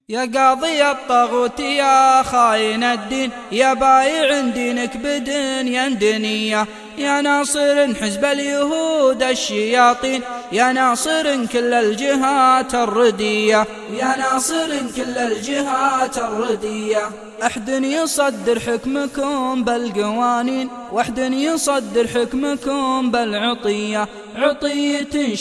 يا قاضي الطاغوت يا خاين الدين، يا بايع دينك بدنيا دنيا، يا ناصر حزب اليهود الشياطين، يا ناصر كل الجهات الردية، يا ناصر كل الجهات الردية. أحد يصدر حكمكم بالقوانين، واحد يصدر حكمكم بالعطية، عطية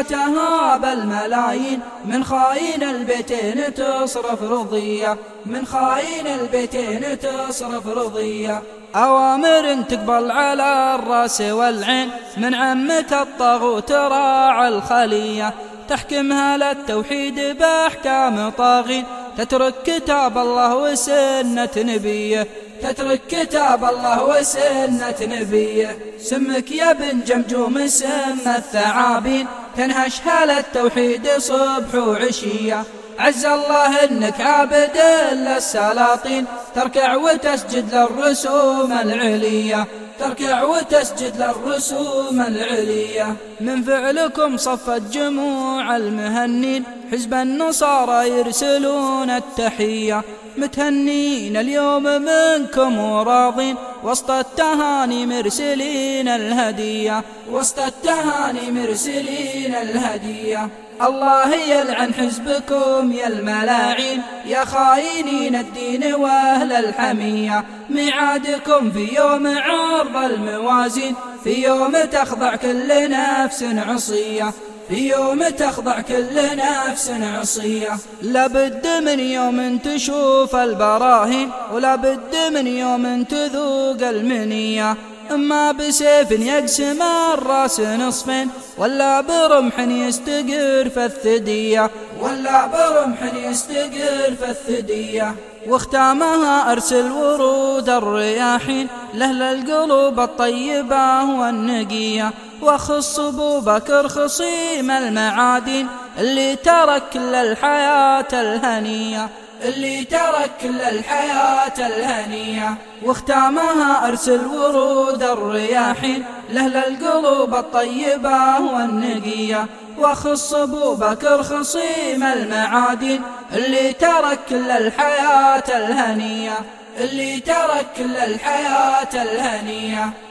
شكاتها بالملايين، من خاين البيتين تصرف رضية، من خاين البيتين تصرف رضية. أوامر تقبل على الرأس والعين، من عمك الطاغوت راعى الخلية، تحكمها للتوحيد بأحكام طاغين، تترك كتاب الله وسنة نبيه، تترك كتاب الله وسنة نبيه. سمك يا بن جمجوم سم الثعابين، تنهش هالة التوحيد صبح وعشية، عز الله انك عابد للسلاطين، تركع وتسجد للرسوم العلية، تركع وتسجد للرسوم العلية. من فعلكم صفت جموع المهنين، حزب النصارى يرسلون التحية، متهنين اليوم منكم وراضين، وسط التهاني مرسلين الهدية، وسط التهاني مرسلين الهدية. الله يلعن حزبكم يا الملاعين، يا خاينين الدين واهل الحمية، ميعادكم في يوم عرض الموازين، في يوم تخضع كل نفس عصية، في يوم تخضع كل نفس عصية. لابد من يوم تشوف البراهين، ولابد من يوم تذوق المنية، إما بسيف يقسم الراس نصفين، ولا برمح يستقر في الثدية، ولا برمح يستقر في الثدية. واختامها أرسل ورود الرياحين، لأهل القلوب الطيبة والنقية، وخص أبو بكر خصيم المعادين، اللي ترك كل الحياة الهنية، اللي ترك كل الحياة الهنية. واختامها أرسل ورود الرياحين، لأهل القلوب الطيبة والنقية، وخص أبو بكر خصيم المعادين، اللي ترك كل الحياة الهنية، اللي ترك كل الحياة الهنية.